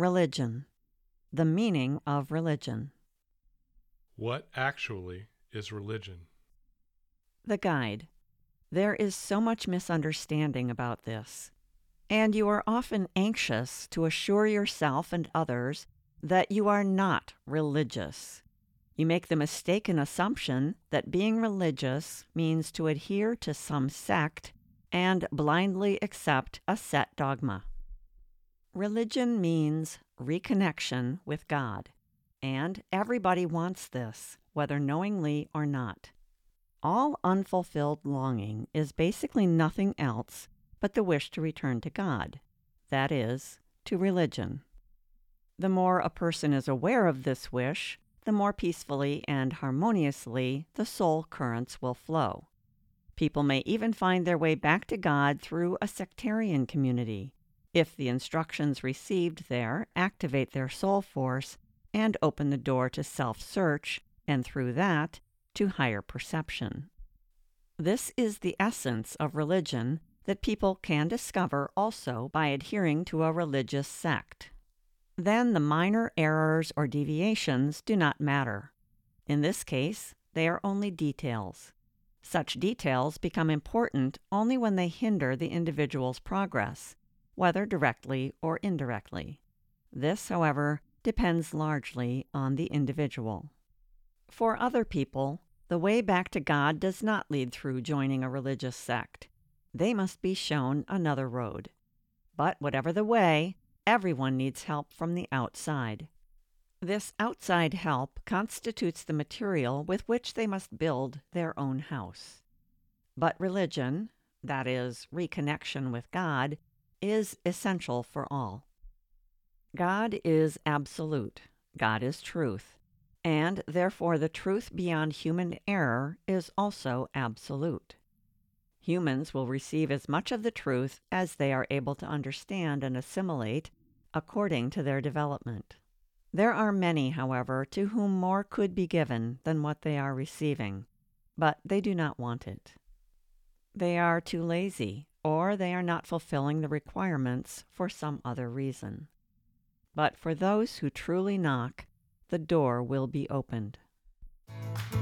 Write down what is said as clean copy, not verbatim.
Religion. The meaning of religion. What actually is religion? The guide. There is so much misunderstanding about this, and you are often anxious to assure yourself and others that you are not religious. You make the mistaken assumption that being religious means to adhere to some sect and blindly accept a set dogma. Religion means reconnection with God, and everybody wants this, whether knowingly or not. All unfulfilled longing is basically nothing else but the wish to return to God, that is, to religion. The more a person is aware of this wish, the more peacefully and harmoniously the soul currents will flow. People may even find their way back to God through a sectarian community, if the instructions received there activate their soul force and open the door to self-search, and through that, to higher perception. This is the essence of religion that people can discover also by adhering to a religious sect. Then the minor errors or deviations do not matter. In this case, they are only details. Such details become important only when they hinder the individual's progress, whether directly or indirectly. This, however, depends largely on the individual. For other people, the way back to God does not lead through joining a religious sect. They must be shown another road. But whatever the way, everyone needs help from the outside. This outside help constitutes the material with which they must build their own house. But religion, that is, reconnection with God, is essential for all. God is absolute. God is truth. And therefore the truth beyond human error is also absolute. Humans will receive as much of the truth as they are able to understand and assimilate according to their development. There are many, however, to whom more could be given than what they are receiving, but they do not want it. They are too lazy, or they are not fulfilling the requirements for some other reason. But for those who truly knock, the door will be opened.